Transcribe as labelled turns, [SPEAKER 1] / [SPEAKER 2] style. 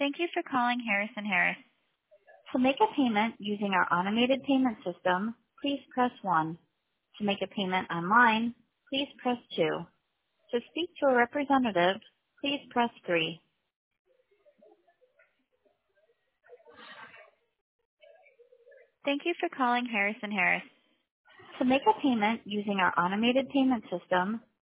[SPEAKER 1] Thank you for calling Harris & Harris.
[SPEAKER 2] To make a payment using our automated payment system, please press 1. To make a payment online, please press 2. To speak to a representative, please press 3.
[SPEAKER 1] Thank you for calling Harris & Harris.
[SPEAKER 2] To make a payment using our automated payment system,